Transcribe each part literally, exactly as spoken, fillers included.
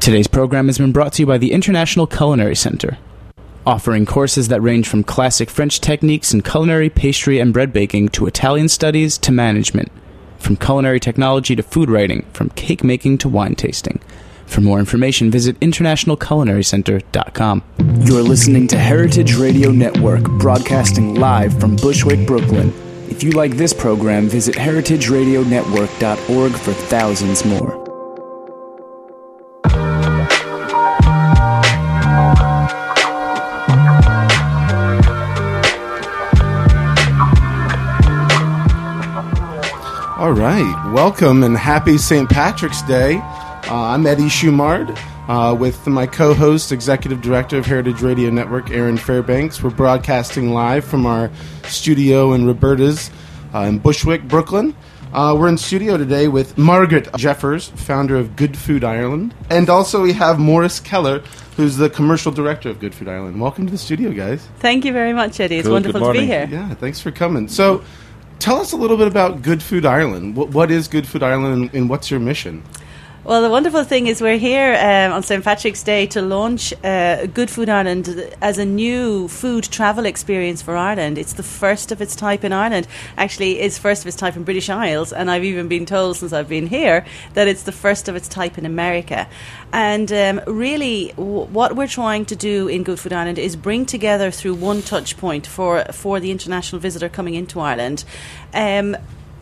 Today's program has been brought to you by the International Culinary Center, offering courses that range from classic French techniques in culinary, pastry, and bread baking to Italian studies to management, from culinary technology to food writing, from cake making to wine tasting. For more information, visit international culinary center dot com. You're listening to Heritage Radio Network, broadcasting live from Bushwick, Brooklyn. If you like this program, visit heritage radio network dot org for thousands more. All right, welcome and happy Saint Patrick's Day. Uh, I'm Eddie Schumard uh, with my co-host, Executive Director of Heritage Radio Network, Aaron Fairbanks. We're broadcasting live from our studio in Roberta's uh, in Bushwick, Brooklyn. Uh, we're in studio today with Margaret Jeffers, founder of Good Food Ireland. And also we have Maurice Keller, who's the commercial director of Good Food Ireland. Welcome to the studio, guys. Thank you very much, Eddie. It's Good, wonderful good to be morning. here. Yeah, thanks for coming. So tell us a little bit about Good Food Ireland. What, what is Good Food Ireland and, and what's your mission? Well, the wonderful thing is we're here um, on Saint Patrick's Day to launch uh, Good Food Ireland as a new food travel experience for Ireland. It's the first of its type in Ireland. Actually, it's first of its type in British Isles, and I've even been told since I've been here that it's the first of its type in America. And um, really, w- what we're trying to do in Good Food Ireland is bring together through one touch point for, for the international visitor coming into Ireland um,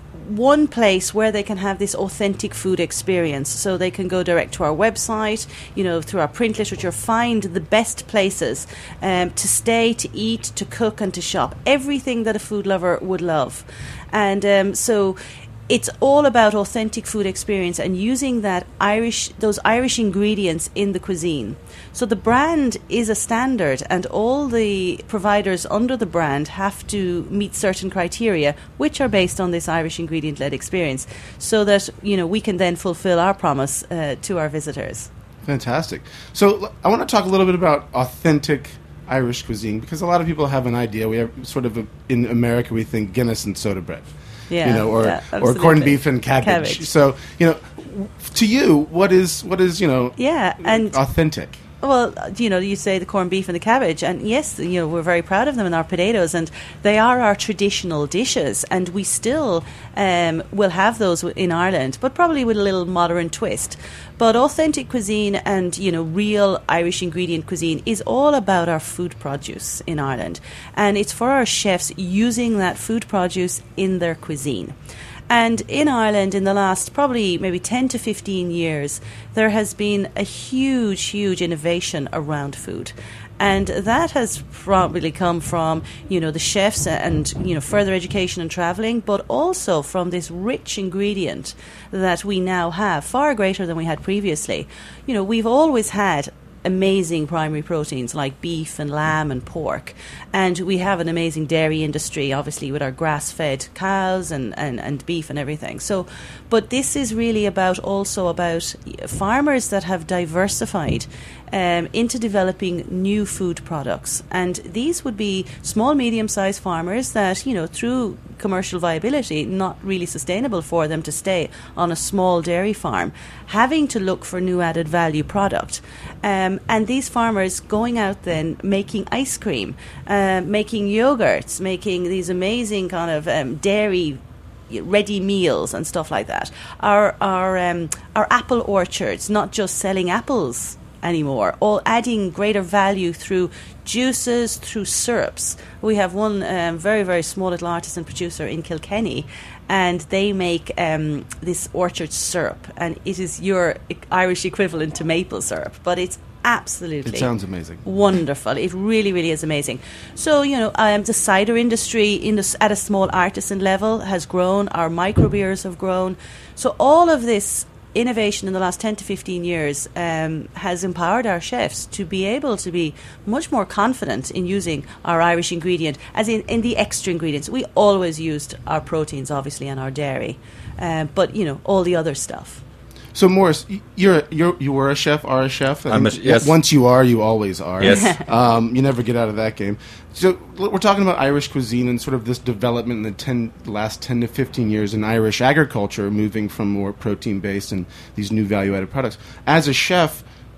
one place where they can have this authentic food experience. So they can go direct to our website, you know, through our print literature, find the best places um, to stay, to eat, to cook and to shop. Everything that a food lover would love. And um, so it's all about authentic food experience and using that Irish, those Irish ingredients in the cuisine. So the brand is a standard, and all the providers under the brand have to meet certain criteria, which are based on this Irish ingredient-led experience, so that, you know, we can then fulfill our promise uh, to our visitors. Fantastic. So I want to talk a little bit about authentic Irish cuisine, because a lot of people have an idea. We have sort of a, in America we think Guinness and soda bread. Yeah, you know, or yeah, or corned beef and cabbage. cabbage. So, you know, to you, what is what is you know, yeah, and authentic? Well, you know, you say the corned beef and the cabbage, and yes, you know, we're very proud of them and our potatoes, and they are our traditional dishes, and we still um, will have those in Ireland, but probably with a little modern twist. But authentic cuisine and, you know, real Irish ingredient cuisine is all about our food produce in Ireland, and it's for our chefs using that food produce in their cuisine. And in Ireland, in the last probably maybe ten to fifteen years, there has been a huge, huge innovation around food. And that has probably come from, you know, the chefs and, you know, further education and travelling, but also from this rich ingredient that we now have, far greater than we had previously. You know, we've always had amazing primary proteins like beef and lamb and pork, and we have an amazing dairy industry, obviously, with our grass-fed cows and, and, and beef and everything. So, but this is really about also about farmers that have diversified um, into developing new food products, and these would be small, medium-sized farmers that, you know, through commercial viability, not really sustainable for them to stay on a small dairy farm, having to look for new added value product. Um, and these farmers going out then making ice cream, uh, making yogurts, making these amazing kind of um, dairy ready meals and stuff like that. Our our um, our apple orchards, not just selling apples anymore, all adding greater value through juices, through syrups. We have one um, very, very small little artisan producer in Kilkenny, and they make um, this orchard syrup, and it is your Irish equivalent to maple syrup, but it's absolutely, it sounds amazing, wonderful. It really, really is amazing. So, you know, um, the cider industry in the, at a small artisan level has grown. Our microbeers have grown. So all of this innovation in the last ten to fifteen years um, has empowered our chefs to be able to be much more confident in using our Irish ingredient, as in, in the extra ingredients. We always used our proteins, obviously, and our dairy, uh, but, you know, all the other stuff. So, Maurice, you're you're you were a chef, are a chef. I'm a, yes. Once you are, you always are. Yes. um, you never get out of that game. So, we're talking about Irish cuisine and sort of this development in the ten, last ten to fifteen years in Irish agriculture, moving from more protein based and these new value added products. As a chef,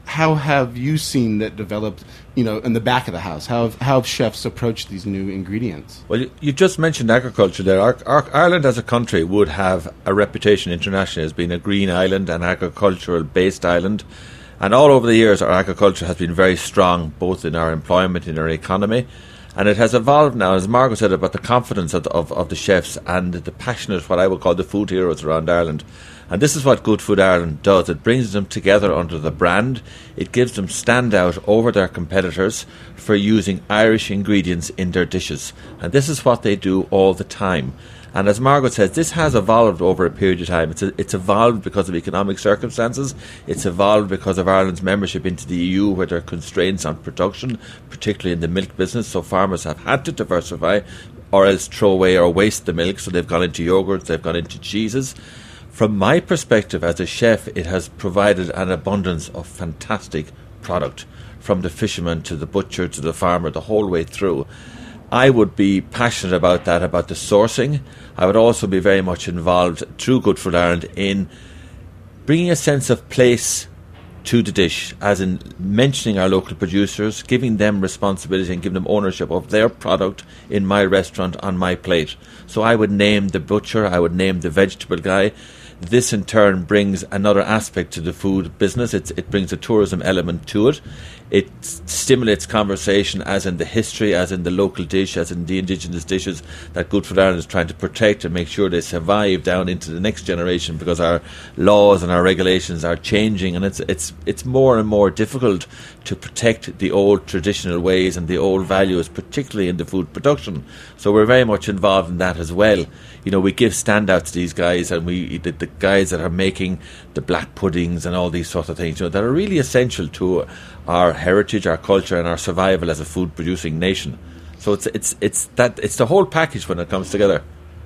how have you seen that developed, you know, in the back of the house? How have, how have chefs approached these new ingredients? Well, you, you just mentioned agriculture there. Our, our, Ireland as a country would have a reputation internationally as being a green island, an agricultural-based island. And all over the years, our agriculture has been very strong, both in our employment, in our economy. And it has evolved now, as Margaret said, about the confidence of the, of, of the chefs and the passionate, what I would call the food heroes around Ireland. And this is what Good Food Ireland does. It brings them together under the brand. It gives them standout over their competitors for using Irish ingredients in their dishes. And this is what they do all the time. And as Margaret says, this has evolved over a period of time. It's a, it's evolved because of economic circumstances. It's evolved because of Ireland's membership into the E U, where there are constraints on production, particularly in the milk business. So farmers have had to diversify or else throw away or waste the milk. So they've gone into yogurts, they've gone into cheeses. From my perspective as a chef, it has provided an abundance of fantastic product, from the fisherman to the butcher to the farmer, the whole way through. I would be passionate about that, about the sourcing. I would also be very much involved through Good Food Ireland in bringing a sense of place to the dish, as in mentioning our local producers, giving them responsibility and giving them ownership of their product in my restaurant on my plate. So I would name the butcher, I would name the vegetable guy. This in turn brings another aspect to the food business. It's, it brings a tourism element to it. It stimulates conversation, as in the history, as in the local dish, as in the indigenous dishes that Good Food Ireland is trying to protect and make sure they survive down into the next generation, because our laws and our regulations are changing, and it's it's it's more and more difficult to protect the old traditional ways and the old values, particularly in the food production. So we're very much involved in that as well. You know, we give standouts to these guys, and we the, the guys that are making the black puddings and all these sorts of things, you know, that are really essential to our heritage, our culture, and our survival as a food producing nation. So it's it's it's that it's the whole package when it comes together.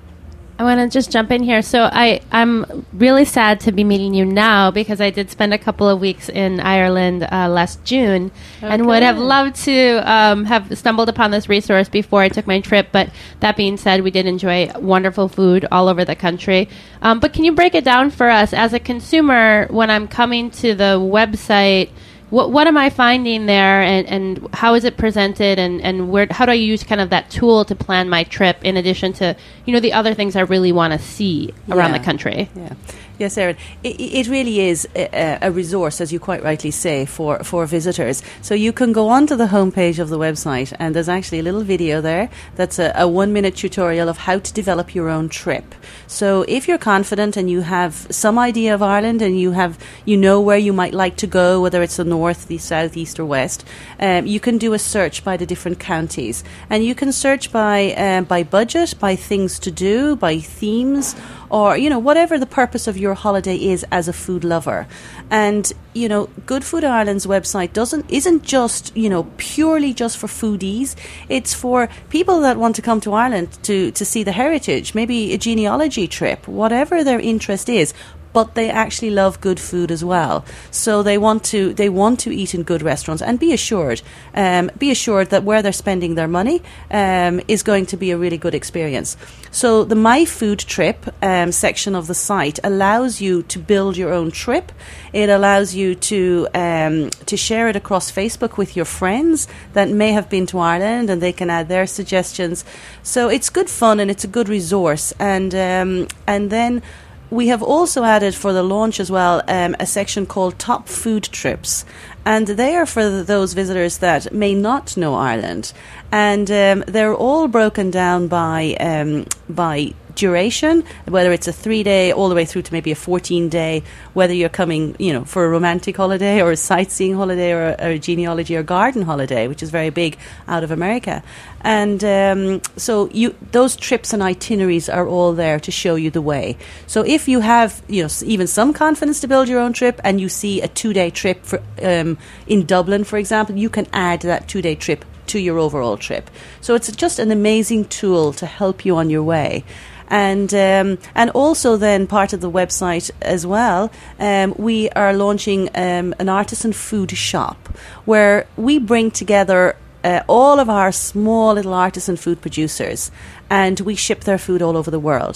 I want to just jump in here. So I, I'm really sad to be meeting you now, because I did spend a couple of weeks in Ireland uh, last June, okay. and would have loved to um, have stumbled upon this resource before I took my trip. But that being said, we did enjoy wonderful food all over the country. Um, but can you break it down for us as a consumer when I'm coming to the website? What what am I finding there, and, and how is it presented, and, and where how do I use kind of that tool to plan my trip, in addition to, you know, the other things I really want to see around yeah. the country? Yeah. Yes, Erin. It, it really is a, a resource, as you quite rightly say, for, for visitors. So you can go onto the homepage of the website, and there's actually a little video there that's a, a one-minute tutorial of how to develop your own trip. So if you're confident and you have some idea of Ireland, and you have you know where you might like to go, whether it's the north, the south, east, or west, um, you can do a search by the different counties, and you can search by um, by budget, by things to do, by themes, or, you know, whatever the purpose of your holiday is as a food lover. And, you know, Good Food Ireland's website doesn't isn't just, you know, purely just for foodies. It's for people that want to come to Ireland to, to see the heritage, maybe a genealogy trip, whatever their interest is. But they actually love good food as well. So they want to they want to eat in good restaurants, and be assured, um, be assured that where they're spending their money um, is going to be a really good experience. So the My Food Trip um, section of the site allows you to build your own trip. It allows you to um, to share it across Facebook with your friends that may have been to Ireland, and they can add their suggestions. So it's good fun, and it's a good resource. And um, and then we have also added for the launch as well um, a section called Top Food Trips, and they are for those visitors that may not know Ireland, and um, they're all broken down by um, by duration, whether it's a three day all the way through to maybe a fourteen day, whether you're coming, you know, for a romantic holiday or a sightseeing holiday or a, or a genealogy or garden holiday, which is very big out of America. And um, so you those trips and itineraries are all there to show you the way. So if you have, you know, even some confidence to build your own trip, and you see a two day trip for um, in Dublin, for example, you can add that two day trip to your overall trip. So it's just an amazing tool to help you on your way. And um, and also then part of the website as well, um, we are launching um, an artisan food shop where we bring together uh, all of our small little artisan food producers, and we ship their food all over the world.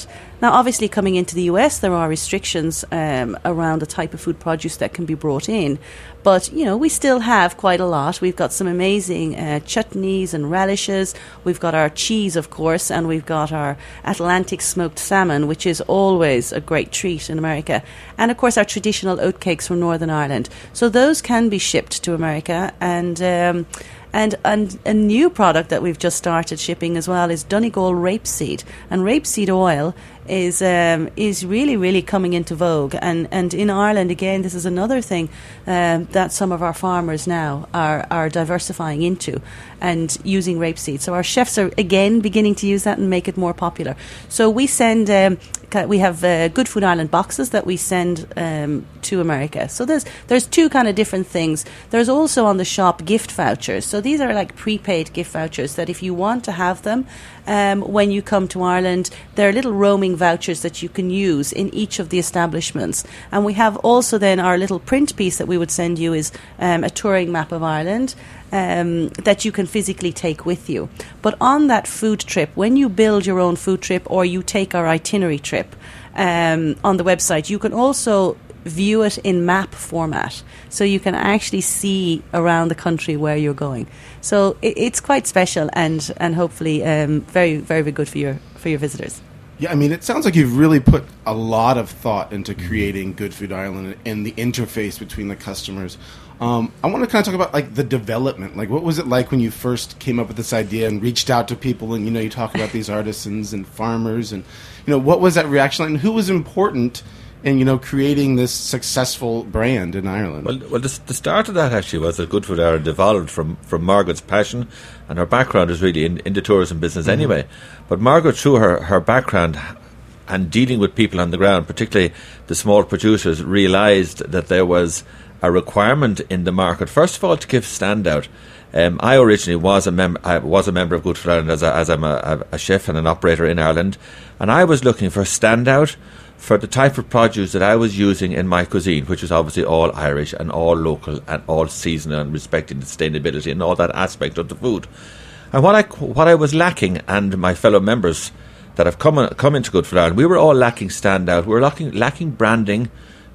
Now, obviously, coming into the U S, there are restrictions um, around the type of food produce that can be brought in. But, you know, we still have quite a lot. We've got some amazing uh, chutneys and relishes. We've got our cheese, of course, and we've got our Atlantic smoked salmon, which is always a great treat in America. And, of course, our traditional oatcakes from Northern Ireland. So those can be shipped to America. And um, and, and a new product that we've just started shipping as well is Donegal rapeseed. And rapeseed oil is um, is really, really coming into vogue. And, and in Ireland, again, this is another thing um, that some of our farmers now are, are diversifying into and using rapeseed. So our chefs are, again, beginning to use that and make it more popular. So we send... Um, we have uh, Good Food Ireland boxes that we send um, to America. So there's there's two kind of different things. There's also on the shop gift vouchers. So these are like prepaid gift vouchers that if you want to have them um, when you come to Ireland, they're little roaming vouchers that you can use in each of the establishments. And we have also then our little print piece that we would send you is um, a touring map of Ireland. Um, that you can physically take with you. But on that food trip, when you build your own food trip or you take our itinerary trip um, on the website, you can also view it in map format. So you can actually see around the country where you're going. So it, it's quite special and, and hopefully um, very, very, very good for your, for your visitors. Yeah, I mean, it sounds like you've really put a lot of thought into creating Good Food Ireland and the interface between the customers. Um, I want to kind of talk about like the development. Like, what was it like when you first came up with this idea and reached out to people? And you know, you talk about these artisans and farmers, and you know, what was that reaction like? And who was important in you know creating this successful brand in Ireland? Well, well, the, the start of that actually was that Good Food Ireland evolved from from Margaret's passion, and her background is really in, in the tourism business mm-hmm. anyway. But Margaret, through her her background and dealing with people on the ground, particularly the small producers, realised that there was a requirement in the market, first of all, to give standout. Um, I originally was a mem- I was a member of Good Food Ireland as, a, as I'm a, a chef and an operator in Ireland, and I was looking for standout for the type of produce that I was using in my cuisine, which was obviously all Irish and all local and all seasonal and respecting sustainability and all that aspect of the food. And what I what I was lacking, and my fellow members that have come come into Good Food Ireland, we were all lacking standout. We were lacking lacking branding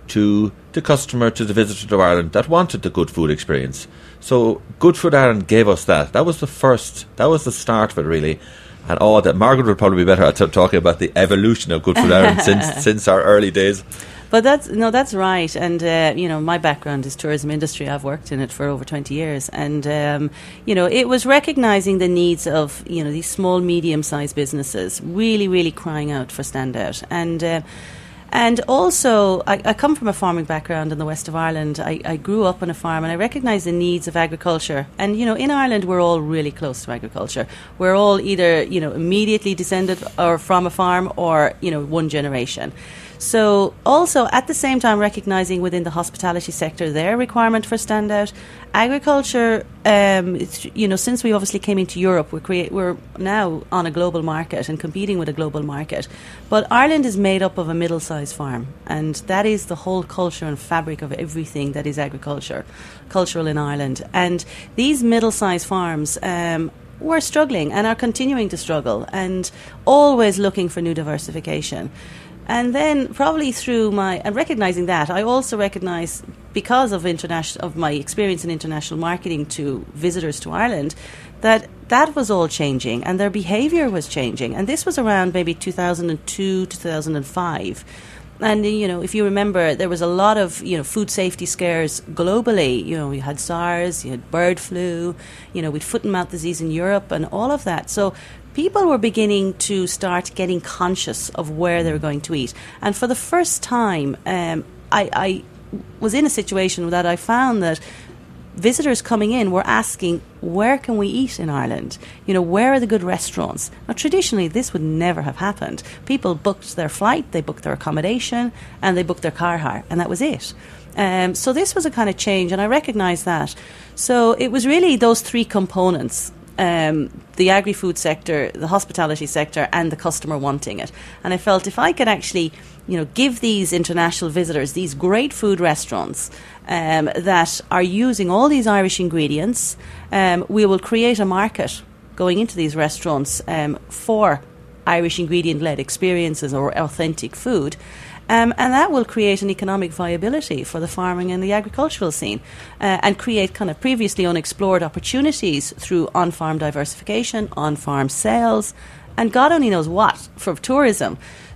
to the customer, to the visitor to Ireland that wanted the good food experience. So Good Food Ireland gave us that. That was the first, that was the start of it really. And all that, Margaret would probably be better at t- talking about the evolution of Good Food Ireland since since our early days. But that's no, that's right. And uh, you know, my background is tourism industry. I've worked in it for over twenty years, and um, you know, it was recognising the needs of you know these small, medium-sized businesses, really, really crying out for standout. And uh, And also, I, I come from a farming background in the west of Ireland. I, I grew up on a farm, and I recognise the needs of agriculture. And, you know, in Ireland, we're all really close to agriculture. We're all either, you know, immediately descended or from a farm or, you know, one generation. So also, at the same time, recognising within the hospitality sector their requirement for standout. Agriculture, um, it's, you know, since we obviously came into Europe, we're, create, we're now on a global market and competing with a global market. But Ireland is made up of a middle-sized farm, and that is the whole culture and fabric of everything that is agriculture, cultural in Ireland. And these middle-sized farms um, were struggling and are continuing to struggle and always looking for new diversification. And then probably through my, and recognising that, I also recognise, because of international, of my experience in international marketing to visitors to Ireland, that that was all changing and their behaviour was changing. And this was around maybe two thousand two, two thousand five. And, you know, if you remember, there was a lot of, you know, food safety scares globally. You know, we had SARS, you had bird flu, you know, we'd foot and mouth disease in Europe and all of that. So people were beginning to start getting conscious of where they were going to eat. And for the first time, um, I, I was in a situation that I found that visitors coming in were asking, where can we eat in Ireland? You know, where are the good restaurants? Now, traditionally, this would never have happened. People booked their flight, they booked their accommodation, and they booked their car hire, and that was it. Um, so this was a kind of change, and I recognise that. So it was really those three components, um, the agri-food sector, the hospitality sector, and the customer wanting it. And I felt if I could actually, you know, give these international visitors these great food restaurants um, that are using all these Irish ingredients, um, we will create a market going into these restaurants um, for Irish ingredient-led experiences or authentic food. Um, and that will create an economic viability for the farming and the agricultural scene uh, and create kind of previously unexplored opportunities through on-farm diversification, on-farm sales, and God only knows what for tourism.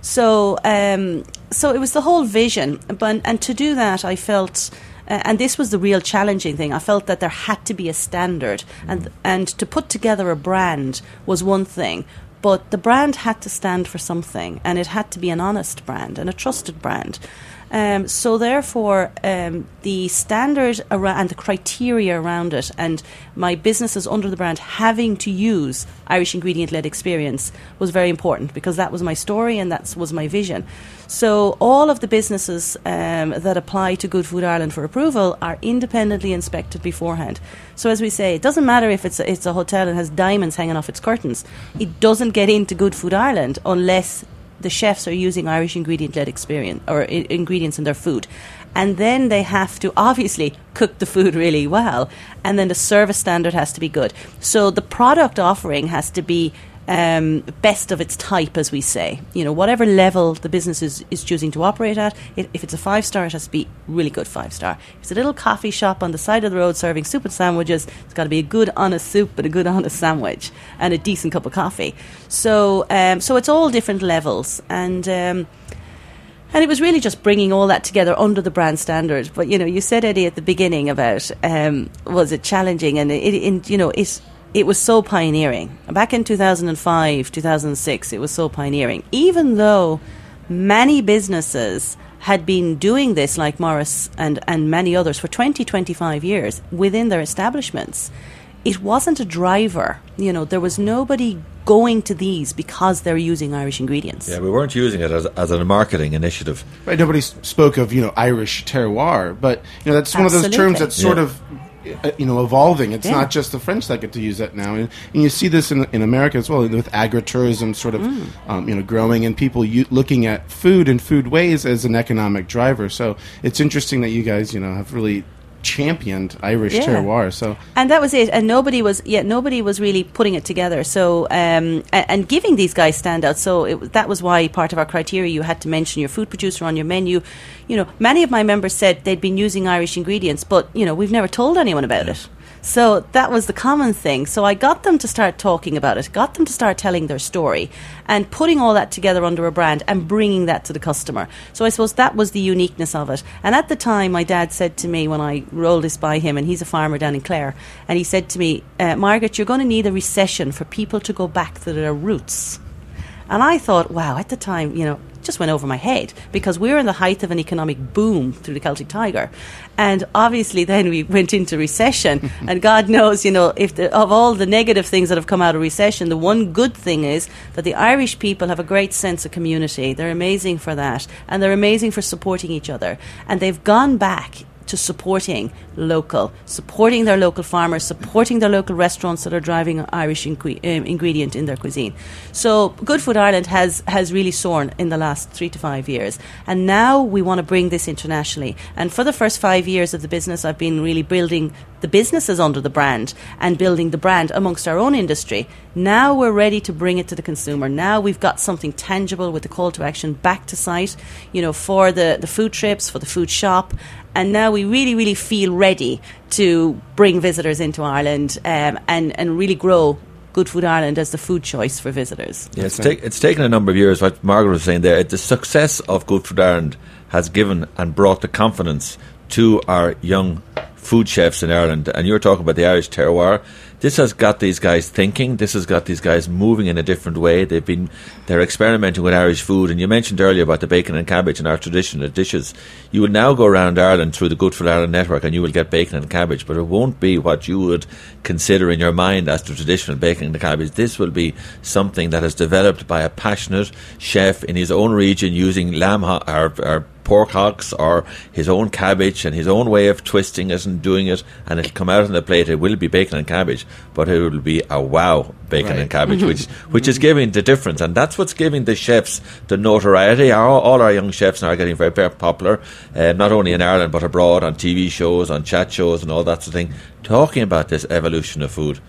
So um, so it was the whole vision. But, and to do that, I felt... Uh, and this was the real challenging thing. I felt that there had to be a standard. And, and to put together a brand was one thing. But the brand had to stand for something, and it had to be an honest brand and a trusted brand. Um, so therefore, um, the standard around and the criteria around it, and my businesses under the brand having to use Irish ingredient-led experience was very important, because that was my story and that was my vision. So all of the businesses um, that apply to Good Food Ireland for approval are independently inspected beforehand. So as we say, it doesn't matter if it's a, it's a hotel and has diamonds hanging off its curtains. It doesn't get into Good Food Ireland unless the chefs are using Irish ingredient-led experience or I- ingredients in their food. And then they have to obviously cook the food really well, and then the service standard has to be good. So the product offering has to be um, best of its type, as we say. You know, whatever level the business is, is choosing to operate at, it, if it's a five-star, it has to be really good five-star. If it's a little coffee shop on the side of the road serving soup and sandwiches, it's got to be a good, honest soup and a good, honest sandwich and a decent cup of coffee. So, um, so it's all different levels, and... Um, And it was really just bringing all that together under the brand standard. But, you know, you said, Eddie, at the beginning about, um, was it challenging? And, it, it, you know, it, it was so pioneering. Back in two thousand five, two thousand six, it was so pioneering. Even though many businesses had been doing this, like Morris and, and many others, for twenty, twenty-five years within their establishments, it wasn't a driver. You know, there was nobody going to these because they're using Irish ingredients. Yeah, we weren't using it as, as a marketing initiative. Right, nobody s- spoke of, you know, Irish terroir, but, you know, that's one Absolutely. of those terms that's sort Yeah. of, uh, you know, evolving. It's Yeah. not just the French that get to use that now. And, and you see this in, in America as well, with agritourism sort of, Mm. um, you know, growing, and people u- looking at food and food ways as an economic driver. So it's interesting that you guys, you know, have really championed Irish Yeah. terroir. So And that was it. And nobody was, yeah, nobody was really putting it together. So, um, and, and giving these guys standouts. So it, that was why part of our criteria, you had to mention your food producer on your menu. You know, many of my members said they'd been using Irish ingredients, but, you know, we've never told anyone about it. So that was the common thing. So I got them to start talking about it, got them to start telling their story and putting all that together under a brand and bringing that to the customer. So I suppose that was the uniqueness of it. And at the time, my dad said to me when I rolled this by him, and he's a farmer down in Clare, and he said to me, uh, Margaret, you're going to need a recession for people to go back to their roots. And I thought, wow, at the time, you know, just went over my head, because we were in the height of an economic boom through the Celtic Tiger. And obviously then we went into recession. And God knows, you know, if the, of all the negative things that have come out of recession, the one good thing is that the Irish people have a great sense of community. They're amazing for that. And they're amazing for supporting each other. And they've gone back to supporting local, supporting their local farmers, supporting their local restaurants that are driving Irish ingre- um, ingredient in their cuisine. So Good Food Ireland has, has really soared in the last three to five years. And now we want to bring this internationally. And for the first five years of the business, I've been really building the businesses under the brand and building the brand amongst our own industry. Now we're ready to bring it to the consumer. Now we've got something tangible with the call to action back to site, you know, for the, the food trips, for the food shop. And now we really, really feel ready to bring visitors into Ireland um, and, and really grow Good Food Ireland as the food choice for visitors. Yeah, it's, take, it's taken a number of years, what Margaret was saying there. The success of Good Food Ireland has given and brought the confidence to our young food chefs in Ireland. And you're talking about the Irish terroir. This has got these guys thinking. This has got these guys moving in a different way. They've been, they're experimenting with Irish food. And you mentioned earlier about the bacon and cabbage and our traditional dishes. You will now go around Ireland through the Good Food Ireland network and you will get bacon and cabbage, but it won't be what you would consider in your mind as the traditional bacon and cabbage. This will be something that is developed by a passionate chef in his own region using lamb ho- or, or pork hocks or his own cabbage and his own way of twisting it and doing it, and it'll come out on the plate. It will be bacon and cabbage, but it will be a wow bacon Right. and cabbage, which which is giving the difference, and that's what's giving the chefs the notoriety. All, all our young chefs now are getting very, very popular, uh, not only in Ireland but abroad, on T V shows, on chat shows and all that sort of thing, talking about this evolution of food.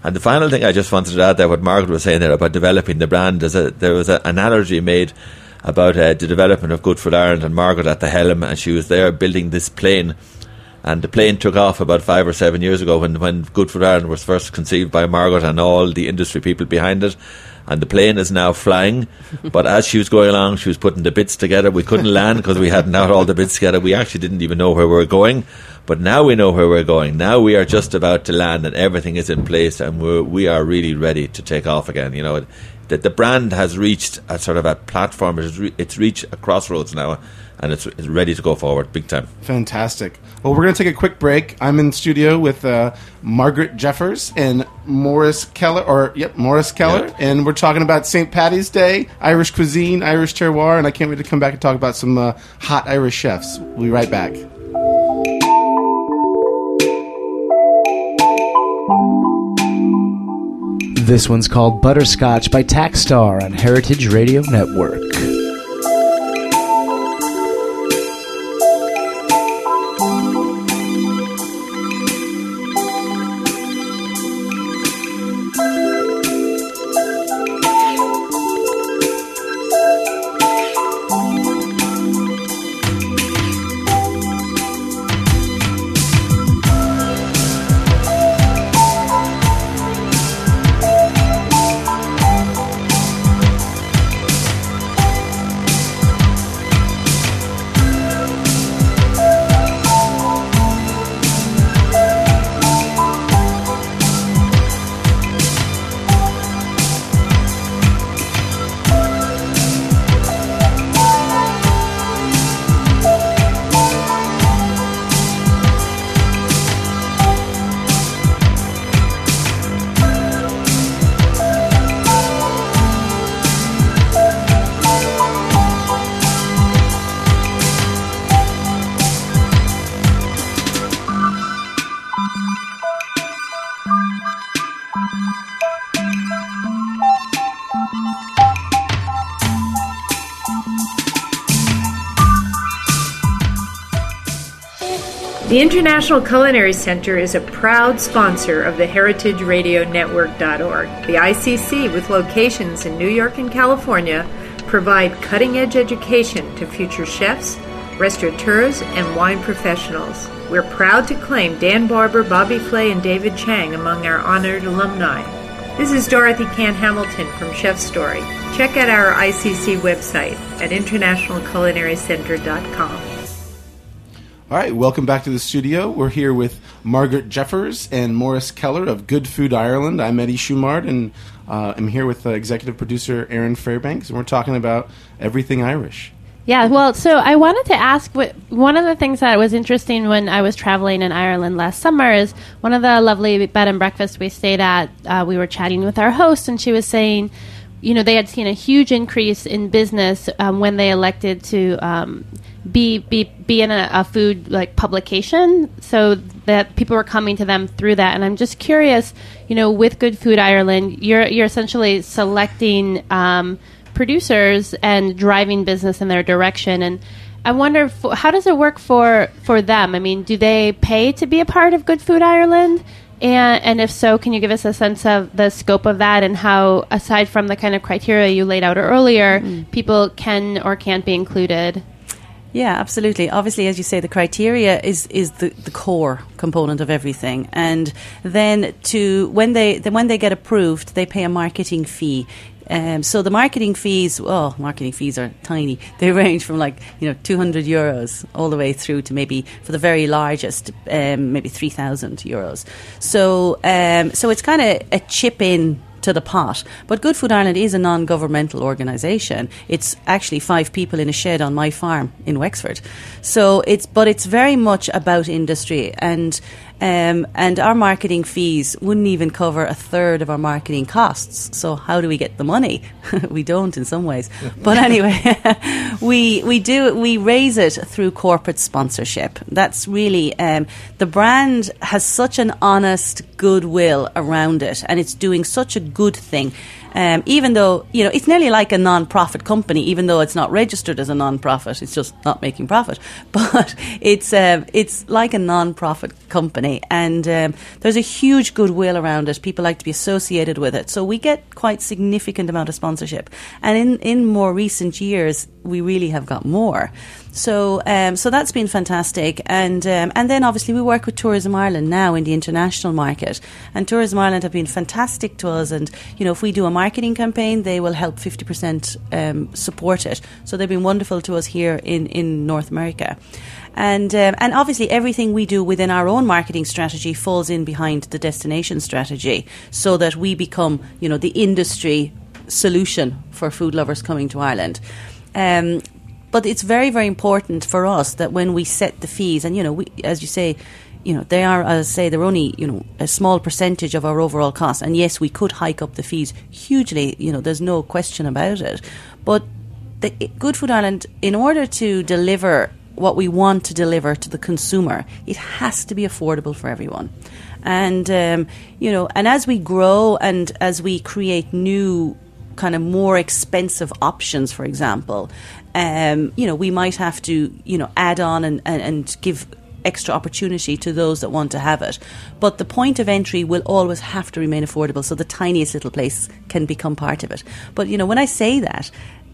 And the final thing I just wanted to add there, what Margaret was saying there about developing the brand, is a, there was a, an analogy made about uh, the development of Good Food Ireland and Margaret at the helm, and she was there building this plane. And the plane took off about five or seven years ago when, when Good Food Ireland was first conceived by Margaret and all the industry people behind it. And the plane is now flying. But as she was going along, she was putting the bits together. We couldn't land because we hadn't out all the bits together. We actually didn't even know where we were going. But now we know where we're going. Now we are just about to land and everything is in place, and we're, we are really ready to take off again. You know, that the brand has reached a sort of a platform. It's, re- it's reached a crossroads now, and it's, it's ready to go forward big time. Fantastic. Well, we're going to take a quick break. I'm in studio with uh, Margaret Jeffers and Maurice Keller, or yep, Maurice Keller, yep. And we're talking about Saint Paddy's Day, Irish cuisine, Irish terroir, and I can't wait to come back and talk about some uh, hot Irish chefs. We'll be right back. This one's called Butterscotch by Tackstar on Heritage Radio Network. The International Culinary Center is a proud sponsor of the Heritage Radio Network dot org. The I C C, with locations in New York and California, provide cutting-edge education to future chefs, restaurateurs, and wine professionals. We're proud to claim Dan Barber, Bobby Flay, and David Chang among our honored alumni. This is Dorothy Cann Hamilton from Chef Story. Check out our I C C website at International Culinary Center dot com. All right, welcome back to the studio. We're here with Margaret Jeffers and Maurice Keller of Good Food Ireland. I'm Eddie Schumard, and uh, I'm here with uh, executive producer Erin Fairbanks, and we're talking about everything Irish. Yeah, well, so I wanted to ask, what, one of the things that was interesting when I was traveling in Ireland last summer is one of the lovely bed and breakfasts we stayed at, uh, we were chatting with our host, and she was saying, you know, they had seen a huge increase in business um, when they elected to um, be be be in a, a food like publication, so that people were coming to them through that. And I'm just curious, you know, with Good Food Ireland, you're you're essentially selecting um, producers and driving business in their direction. And I wonder, if, how does it work for for them? I mean, do they pay to be a part of Good Food Ireland? And, and if so, can you give us a sense of the scope of that and how, aside from the kind of criteria you laid out earlier, mm. people can or can't be included? Yeah, absolutely. Obviously, as you say, the criteria is, is the, the core component of everything. And then to when they then when they get approved, they pay a marketing fee. Um, so the marketing fees, oh, marketing fees are tiny. They range from like, you know, two hundred euros all the way through to maybe, for the very largest, um, maybe three thousand euros. So, um, so it's kind of a chip in to the pot. But Good Food Ireland is a non-governmental organisation. It's actually five people in a shed on my farm in Wexford. So it's, but it's very much about industry, and um, and our marketing fees wouldn't even cover a third of our marketing costs. So how do we get the money? We don't in some ways. But anyway, we we do we raise it through corporate sponsorship. That's really um, the brand has such an honest goodwill around it, and it's doing such a good thing. Um, even though, you know, it's nearly like a non-profit company, even though it's not registered as a non-profit, it's just not making profit. But it's um, it's like a non-profit company, and um, there's a huge goodwill around it. People like to be associated with it. So we get quite significant amount of sponsorship. And in, in more recent years, we really have got more. So um, so that's been fantastic. And um, and then obviously we work with Tourism Ireland now in the international market. And Tourism Ireland have been fantastic to us. And, you know, if we do a marketing campaign, they will help fifty percent um, support it. So they've been wonderful to us here in, in North America. And um, and obviously everything we do within our own marketing strategy falls in behind the destination strategy, so that we become, you know, the industry solution for food lovers coming to Ireland. Um, but it's very, very important for us that when we set the fees, and, you know, we, as you say, you know, they are, as I say, they're only, you know, a small percentage of our overall cost. And yes, we could hike up the fees hugely, you know, there's no question about it. But the, Good Food Ireland, in order to deliver what we want to deliver to the consumer, it has to be affordable for everyone. And, um, you know, and as we grow and as we create new kind of more expensive options, for example, um, you know, we might have to, you know, add on and, and, and give extra opportunity to those that want to have it. But the point of entry will always have to remain affordable, so the tiniest little place can become part of it. But, you know, when I say that,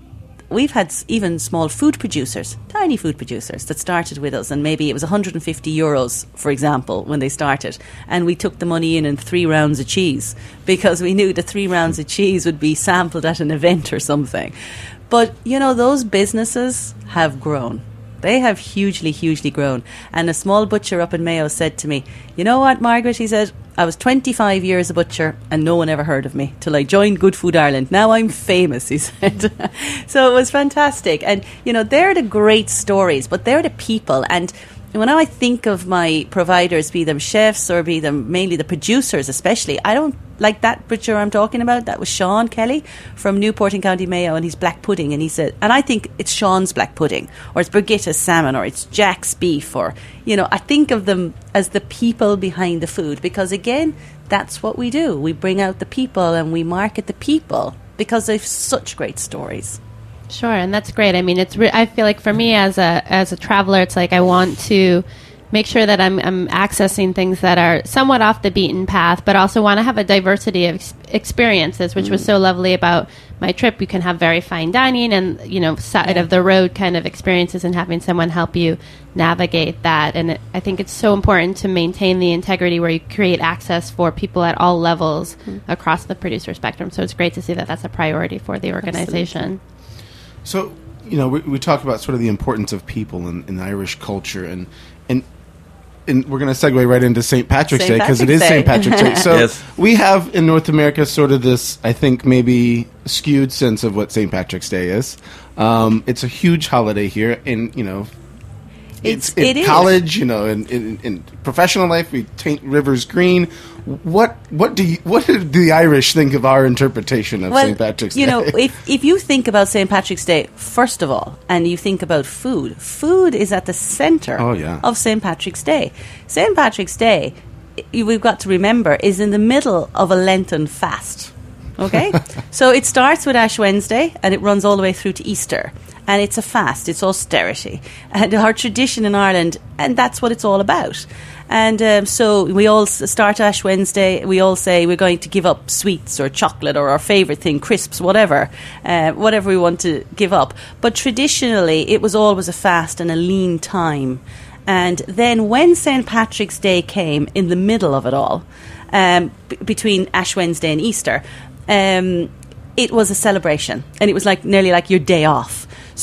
we've had even small food producers, tiny food producers, that started with us, and maybe it was one hundred fifty euros, for example, when they started, and we took the money in in three rounds of cheese, because we knew the three rounds of cheese would be sampled at an event or something. But, you know, those businesses have grown. They have hugely, hugely grown. And a small butcher up in Mayo said to me, "You know what, Margaret," he said, "I was twenty-five years a butcher and no one ever heard of me till I joined Good Food Ireland. Now I'm famous," he said. So it was fantastic. And, you know, they're the great stories, but they're the people. And when I think of my providers, be them chefs or be them mainly the producers especially, I don't like that butcher I'm talking about. That was Sean Kelly from Newport in County Mayo, and he's black pudding. And he said, and I think it's Sean's black pudding, or it's Brigitta's salmon, or it's Jack's beef, or, you know, I think of them as the people behind the food, because again, that's what we do. We bring out the people and we market the people because they've such great stories. Sure, and that's great. I mean, it's. Re- I feel like for me as a as a traveler, it's like I want to make sure that I'm, I'm accessing things that are somewhat off the beaten path, but also want to have a diversity of ex- experiences, which mm. was so lovely about my trip. You can have very fine dining and, you know, side yeah. of the road kind of experiences, and having someone help you navigate that. And it, I think it's so important to maintain the integrity where you create access for people at all levels mm. across the producer spectrum. So it's great to see that that's a priority for the organization. Absolutely. So, you know, we, we talk about sort of the importance of people in, in Irish culture, and and and we're going to segue right into Saint Patrick's Day, because it is Saint Patrick's Day. So yes. We have in North America sort of this, I think, maybe skewed sense of what Saint Patrick's Day is. Um, it's a huge holiday here, and, you know, it's, it's in it college, is. you know, in, in, in professional life, we taint rivers green. What what do you, what do the Irish think of our interpretation of well, Saint Patrick's Day? You know, if if you think about Saint Patrick's Day, first of all, and you think about food, food is at the centre oh, yeah. of Saint Patrick's Day. Saint Patrick's Day, we've got to remember, is in the middle of a Lenten fast. Okay? So it starts with Ash Wednesday and it runs all the way through to Easter. And it's a fast, it's austerity. And our tradition in Ireland, and that's what it's all about. And um, so we all start Ash Wednesday, we all say we're going to give up sweets or chocolate or our favourite thing, crisps, whatever, uh, whatever we want to give up. But traditionally, it was always a fast and a lean time. And then when Saint Patrick's Day came, in the middle of it all, um, b- between Ash Wednesday and Easter, um, it was a celebration. And it was like nearly like your day off.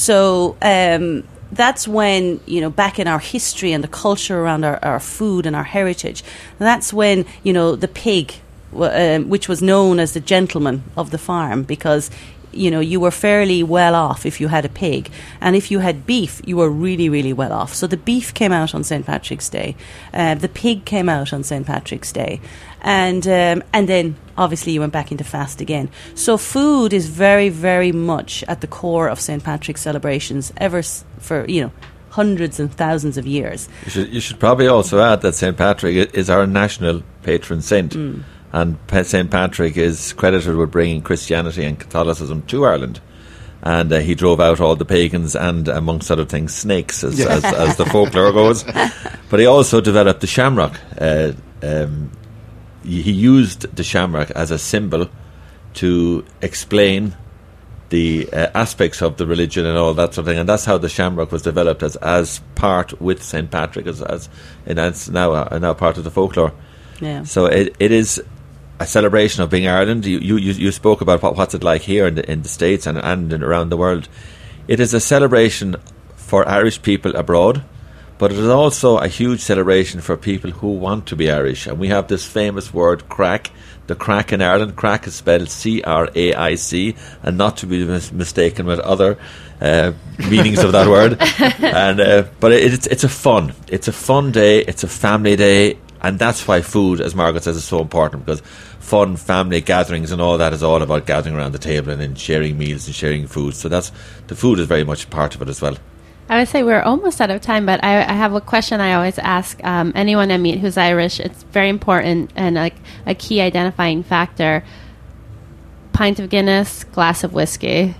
So um, that's when, you know, back in our history and the culture around our, our food and our heritage, that's when, you know, the pig, um, which was known as the gentleman of the farm, because, you know, you were fairly well off if you had a pig. And if you had beef, you were really, really well off. So the beef came out on Saint Patrick's Day. Uh, the pig came out on Saint Patrick's Day. And um, and then, obviously, you went back into fast again. So food is very, very much at the core of Saint Patrick's celebrations ever s- for, you know, hundreds and thousands of years. You should, you should probably also add that Saint Patrick is our national patron saint. Mm. and Saint Patrick is credited with bringing Christianity and Catholicism to Ireland. And uh, he drove out all the pagans and, amongst other things, snakes, as, yeah. as, as the folklore goes. But he also developed the shamrock. Uh, um, he used the shamrock as a symbol to explain the uh, aspects of the religion and all that sort of thing. And that's how the shamrock was developed as, as part with Saint Patrick, as, as and it's now, uh, now part of the folklore. Yeah. So it, it is a celebration of being Ireland. You you, you spoke about what, what's it like here in the, in the States and, and around the world. It is a celebration for Irish people abroad, but it is also a huge celebration for people who want to be Irish. And we have this famous word, crack. The crack in Ireland, crack is spelled C R A I C, and not to be mis- mistaken with other uh, meanings of that word. And uh, but it, it's it's a fun, it's a fun day, it's a family day. And that's why food, as Margaret says, is so important, because fun family gatherings and all that is all about gathering around the table and then sharing meals and sharing food. So that's the food is very much part of it as well. I would say we're almost out of time, but I, I have a question I always ask um, anyone I meet who's Irish. It's very important and like a key identifying factor. Pint of Guinness, glass of whiskey.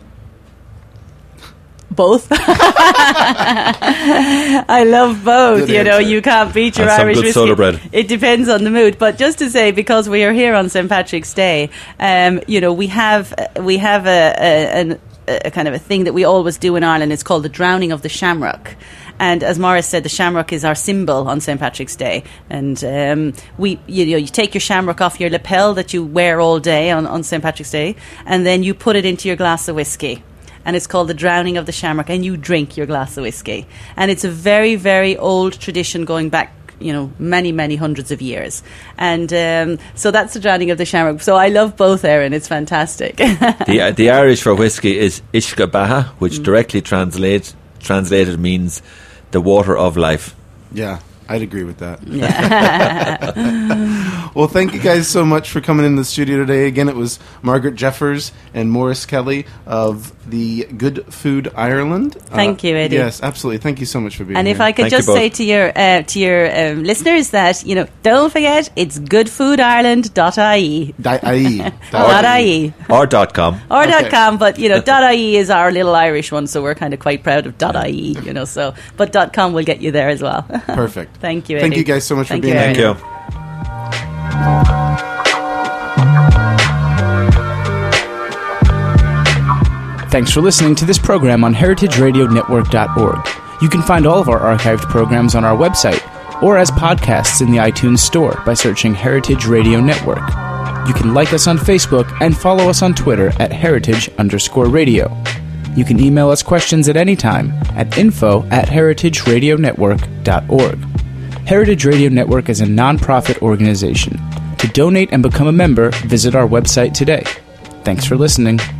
Both. I love both. Good you answer. know, you can't beat your and Irish some good whiskey. soda bread. It depends on the mood. But just to say, because we are here on Saint Patrick's Day, um, you know, we have we have a, a, a, a kind of a thing that we always do in Ireland. It's called the drowning of the shamrock. And as Maurice said, the shamrock is our symbol on Saint Patrick's Day. And um, we, you know, you take your shamrock off your lapel that you wear all day on, on Saint Patrick's Day, and then you put it into your glass of whiskey. And it's called the drowning of the shamrock, and you drink your glass of whiskey. And it's a very, very old tradition going back, you know, many, many hundreds of years. And um, so that's the drowning of the shamrock. So I love both, Erin. It's fantastic. the uh, the Irish for whiskey is Uisce Beatha, which mm. directly translates translated means the water of life. Yeah, I'd agree with that. Yeah. Well, thank you guys so much for coming in the studio today. Again, it was Margaret Jeffers and Maurice Kelly of the Good Food Ireland. Thank uh, you, Eddie. Yes, absolutely. Thank you so much for being and here. And if I could thank just say to your uh, to your um, listeners that, you know, don't forget, it's good food ireland dot I E. I E. Dot I E. Or dot com. Or okay. dot com, but, you know, dot I E is our little Irish one, so we're kind of quite proud of dot I E, you know, so, but dot com will get you there as well. Perfect. Thank you, Eddie. Thank you guys so much Thank for being you, here. Thank you. Thanks for listening to this program on heritage radio network dot org. You can find all of our archived programs on our website or as podcasts in the iTunes Store by searching Heritage Radio Network. You can like us on Facebook and follow us on Twitter at heritage underscore radio. You can email us questions at any time at info at heritage radio network dot org. Heritage Radio Network is a non-profit organization. To donate and become a member, visit our website today. Thanks for listening.